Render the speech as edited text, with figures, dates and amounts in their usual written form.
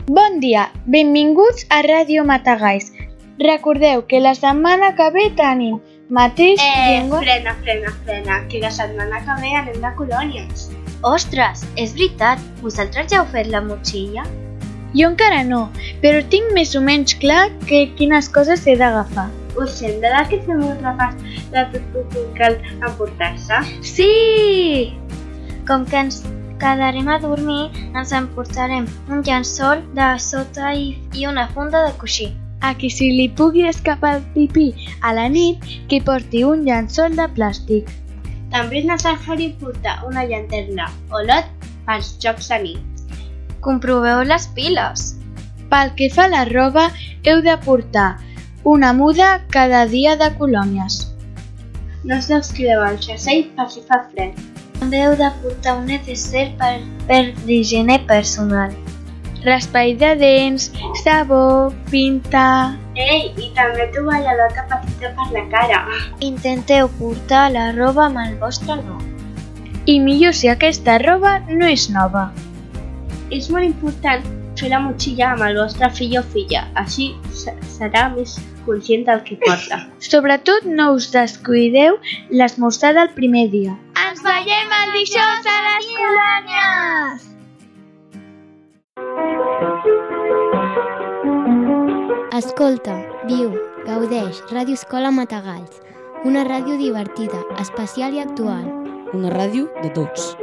Bon dia, benvinguts a Ràdio Matagalls. Recordeu que la setmana que ve tenim mateix llengua... Frena, que la setmana que ve anem de colònies. Ostres, és veritat, vosaltres ja heu fet la motxilla? Jo encara no, però tinc més o menys clar quines coses he d'agafar. Us sembla que fem un repàs de tot el que cal emportar-se? Sí! Com que ens quedarem a dormir, ens emportarem un llençol de sota i una funda de coixí. A qui si li pugui escapar el pipí a la nit, que porti un llençol de plàstic. També és necessari portar una llanterna o lot pels jocs de nit. Comproveu les piles. Pel que fa a la roba, heu de portar una muda cada dia de colònies. No us descriveu el jersei per si fa fred. També heu de portar un necesser per l'higiene personal. Raspall de dents, sabó, pinta... Ei, i també tovalladora petita per la cara. Intenteu portar la roba amb el vostre nom. I millor si aquesta roba no és nova. És molt important fer la motxilla amb el vostre fill o filla, així serà més conscient del que porta. Sobretot no us descuideu l'esmorzar del primer dia. Ens veiem el dijous a les colònies! Escolta, viu, gaudeix, Ràdio Escola Matagalls. Una ràdio divertida, especial i actual. Una ràdio de tots.